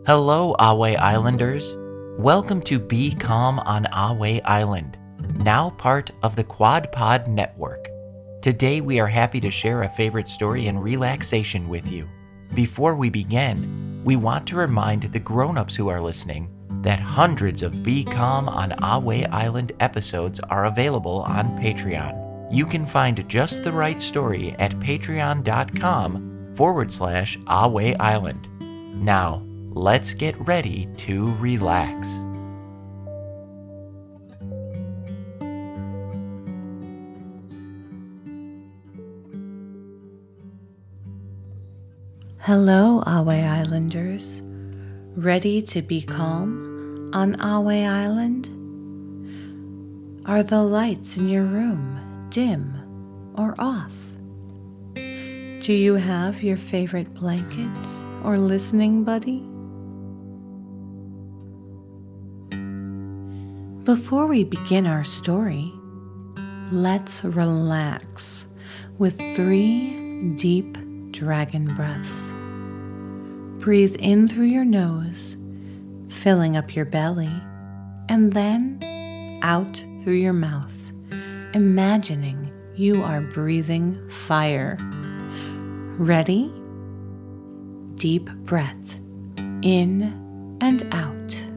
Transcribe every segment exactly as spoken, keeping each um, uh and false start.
Hello, Ahway Islanders. Welcome to Be Calm on Ahway Island, now part of the Quad Pod Network. Today we are happy to share a favorite story and relaxation with you. Before we begin, we want to remind the grown-ups who are listening that hundreds of Be Calm on Ahway Island episodes are available on Patreon. You can find just the right story at patreon.com forward slash Ahway Island. Now, let's get ready to relax. Hello, Ahway Islanders. Ready to be calm on Ahway Island? Are the lights in your room dim or off? Do you have your favorite blanket or listening buddy? Before we begin our story, let's relax with three deep dragon breaths. Breathe in through your nose, filling up your belly, and then out through your mouth, imagining you are breathing fire. Ready? Deep breath in and out.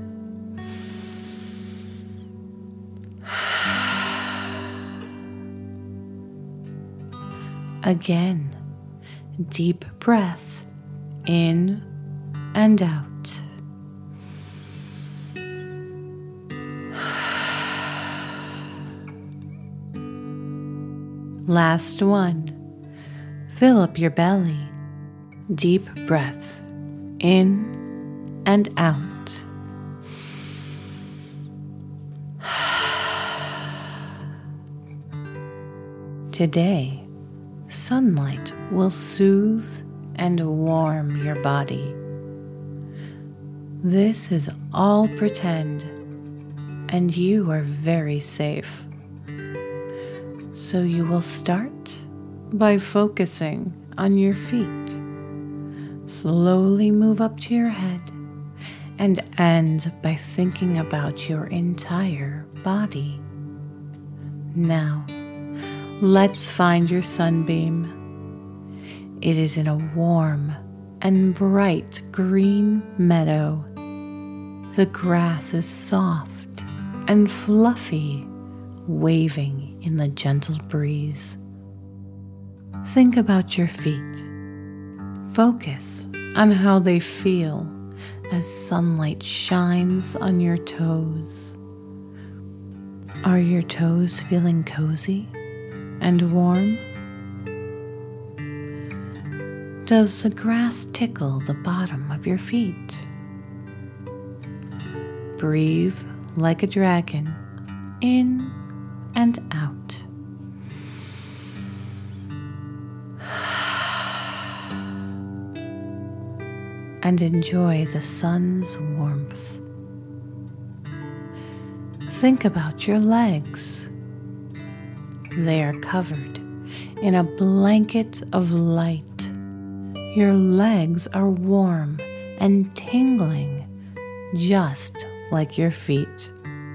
Again, deep breath in and out. Last one. Fill up your belly. Deep breath in and out. Today, sunlight will soothe and warm your body. This is all pretend, and you are very safe. So you will start by focusing on your feet. Slowly move up to your head and end by thinking about your entire body. Now, let's find your sunbeam. It is in a warm and bright green meadow. The grass is soft and fluffy, waving in the gentle breeze. Think about your feet. Focus on how they feel as sunlight shines on your toes. Are your toes feeling cozy and warm? Does the grass tickle the bottom of your feet? Breathe like a dragon, in and out. And enjoy the sun's warmth. Think about your legs. They are covered in a blanket of light. Your legs are warm and tingling, just like your feet.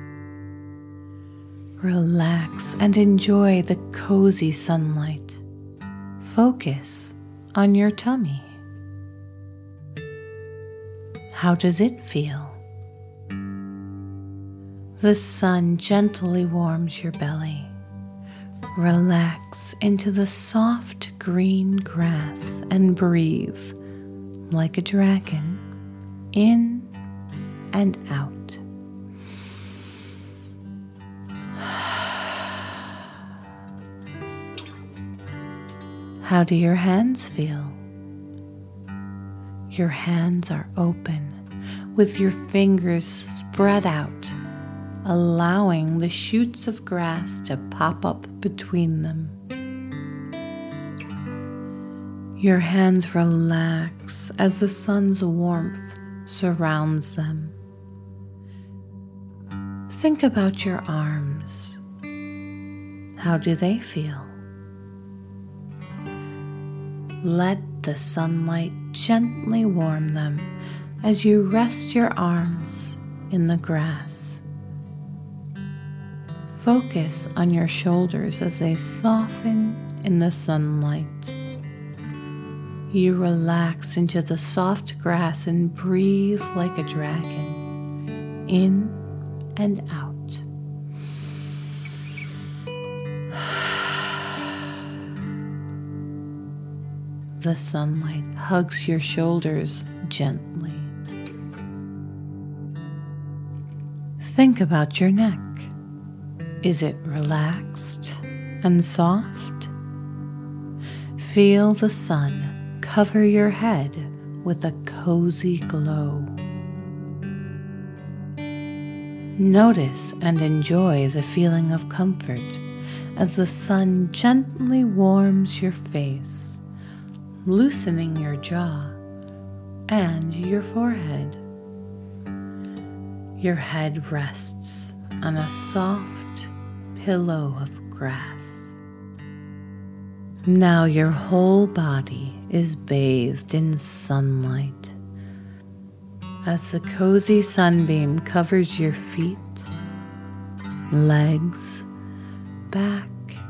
Relax and enjoy the cozy sunlight. Focus on your tummy. How does it feel? The sun gently warms your belly. Relax into the soft green grass and breathe like a dragon, in and out. How do your hands feel? Your hands are open with your fingers spread out, allowing the shoots of grass to pop up between them. Your hands relax as the sun's warmth surrounds them. Think about your arms. How do they feel? Let the sunlight gently warm them, as you rest your arms in the grass. Focus on your shoulders as they soften in the sunlight. You relax into the soft grass and breathe like a dragon, in and out. The sunlight hugs your shoulders gently. Think about your neck. Is it relaxed and soft? Feel the sun cover your head with a cozy glow. Notice and enjoy the feeling of comfort as the sun gently warms your face, loosening your jaw and your forehead. Your head rests on a soft pillow of grass. Now your whole body is bathed in sunlight as the cozy sunbeam covers your feet, legs, back,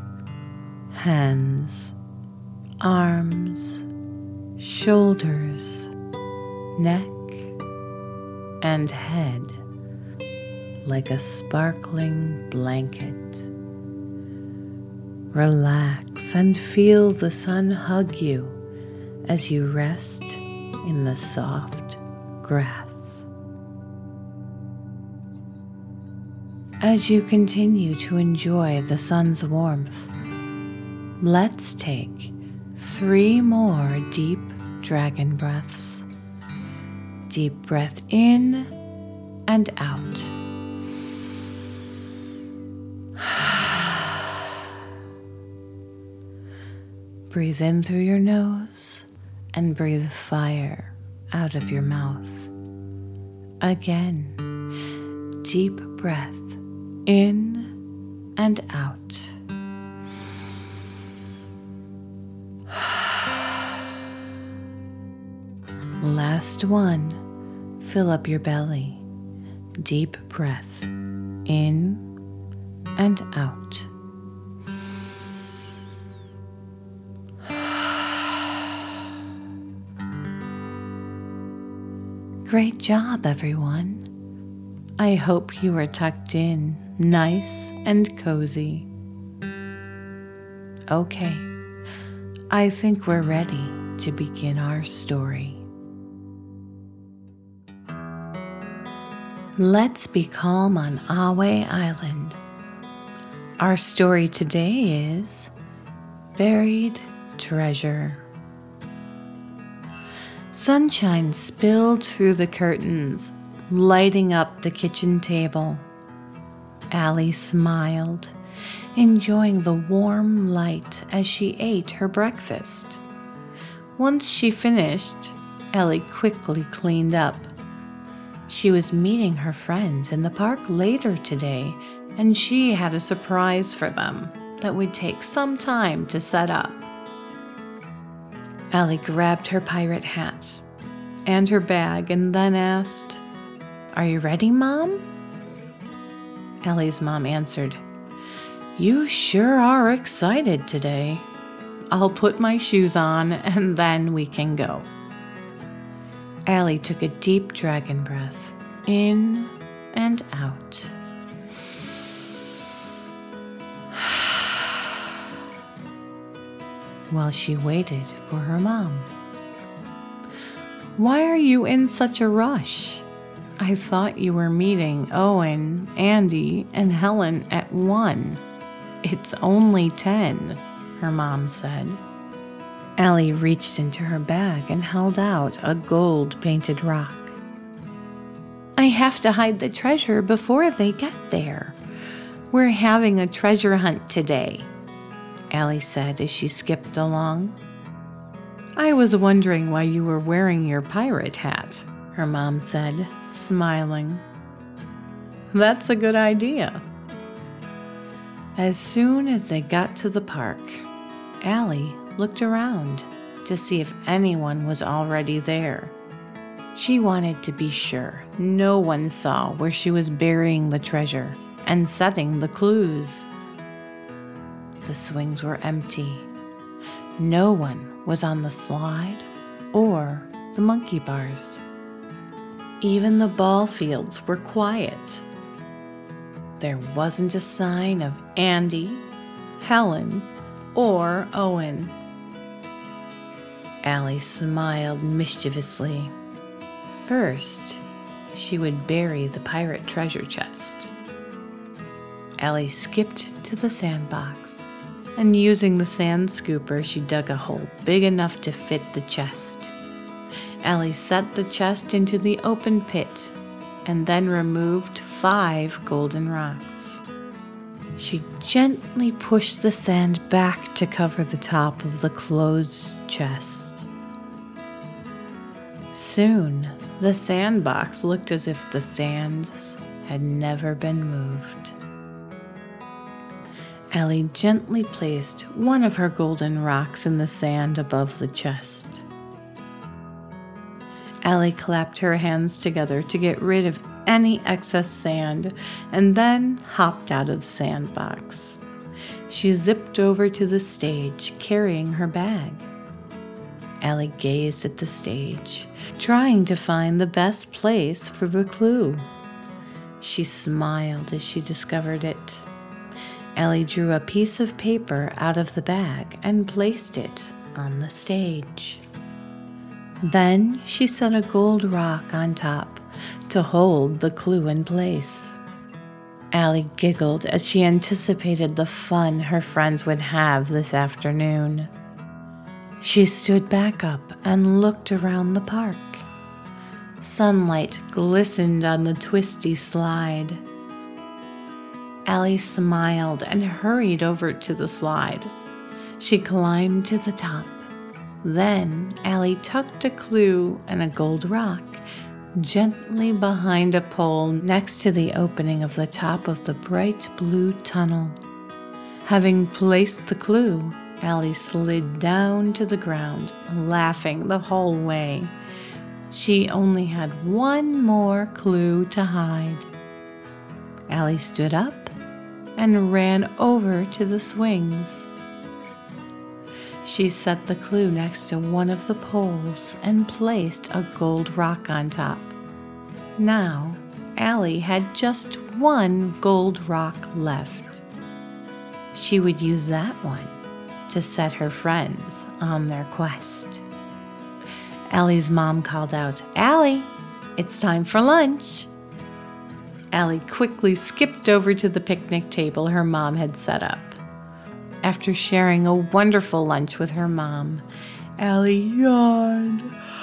hands, arms, shoulders, neck, and head like a sparkling blanket. Relax and feel the sun hug you as you rest in the soft grass. As you continue to enjoy the sun's warmth, let's take three more deep dragon breaths. Deep breath in and out. Breathe in through your nose and breathe fire out of your mouth. Again, deep breath in and out. Last one, fill up your belly. Deep breath in and out. Great job, everyone. I hope you are tucked in, nice and cozy. Okay, I think we're ready to begin our story. Let's be calm on Ahway Island. Our story today is Buried Treasure. Sunshine spilled through the curtains, lighting up the kitchen table. Allie smiled, enjoying the warm light as she ate her breakfast. Once she finished, Ellie quickly cleaned up. She was meeting her friends in the park later today, and she had a surprise for them that would take some time to set up. Allie grabbed her pirate hat and her bag and then asked, "Are you ready, Mom?" Ellie's mom answered, "You sure are excited today. I'll put my shoes on and then we can go." Allie took a deep dragon breath in and out. While she waited for her mom. "Why are you in such a rush? I thought you were meeting Owen, Andy, and Helen at one. It's only ten," her mom said. Allie reached into her bag and held out a gold-painted rock. "I have to hide the treasure before they get there. We're having a treasure hunt today," Allie said as she skipped along. "I was wondering why you were wearing your pirate hat," her mom said, smiling. "That's a good idea." As soon as they got to the park, Allie looked around to see if anyone was already there. She wanted to be sure no one saw where she was burying the treasure and setting the clues. The swings were empty. No one was on the slide or the monkey bars. Even the ball fields were quiet. There wasn't a sign of Andy, Helen, or Owen. Allie smiled mischievously. First, she would bury the pirate treasure chest. Allie skipped to the sandbox, and using the sand scooper, she dug a hole big enough to fit the chest. Allie set the chest into the open pit and then removed five golden rocks. She gently pushed the sand back to cover the top of the closed chest. Soon, the sandbox looked as if the sands had never been moved. Allie gently placed one of her golden rocks in the sand above the chest. Allie clapped her hands together to get rid of any excess sand and then hopped out of the sandbox. She zipped over to the stage carrying her bag. Allie gazed at the stage, trying to find the best place for the clue. She smiled as she discovered it. Allie drew a piece of paper out of the bag and placed it on the stage. Then she set a gold rock on top to hold the clue in place. Allie giggled as she anticipated the fun her friends would have this afternoon. She stood back up and looked around the park. Sunlight glistened on the twisty slide. Allie smiled and hurried over to the slide. She climbed to the top. Then Allie tucked a clue and a gold rock gently behind a pole next to the opening of the top of the bright blue tunnel. Having placed the clue, Allie slid down to the ground, laughing the whole way. She only had one more clue to hide. Allie stood up and ran over to the swings. She set the clue next to one of the poles and placed a gold rock on top. Now, Allie had just one gold rock left. She would use that one to set her friends on their quest. Allie's mom called out, "Allie, it's time for lunch." Allie quickly skipped over to the picnic table her mom had set up. After sharing a wonderful lunch with her mom, Allie yawned.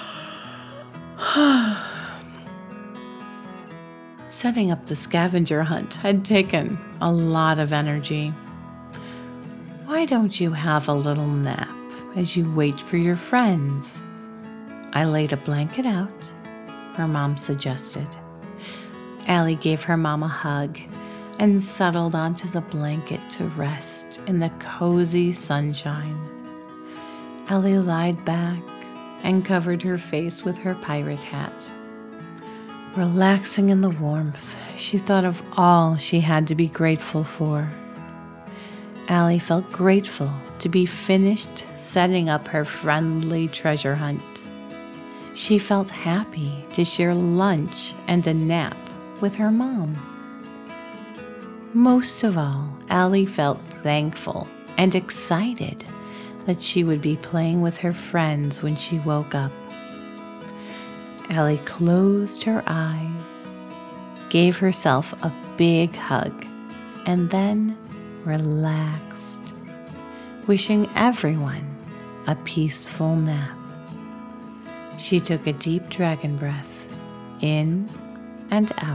Setting up the scavenger hunt had taken a lot of energy. "Why don't you have a little nap as you wait for your friends?" "I laid a blanket out," her mom suggested. Allie gave her mom a hug and settled onto the blanket to rest in the cozy sunshine. Allie lied back and covered her face with her pirate hat. Relaxing in the warmth, she thought of all she had to be grateful for. Allie felt grateful to be finished setting up her friendly treasure hunt. She felt happy to share lunch and a nap with her mom. Most of all, Allie felt thankful and excited that she would be playing with her friends when she woke up. Allie closed her eyes, gave herself a big hug, and then relaxed, wishing everyone a peaceful nap. She took a deep dragon breath, in and out.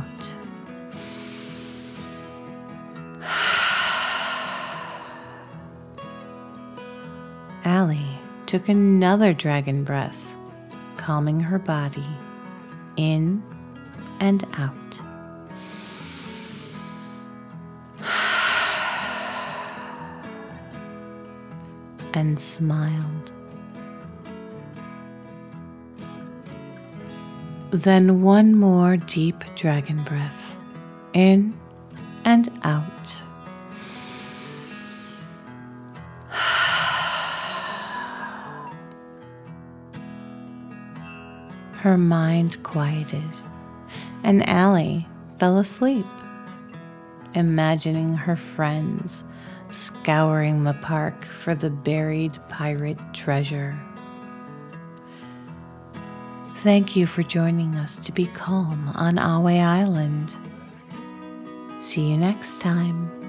Allie took another dragon breath, calming her body, in and out. And smiled. Then one more deep dragon breath, in and out. Her mind quieted, and Allie fell asleep, imagining her friends scouring the park for the buried pirate treasure. Thank you for joining us to be calm on Ahway Island. See you next time.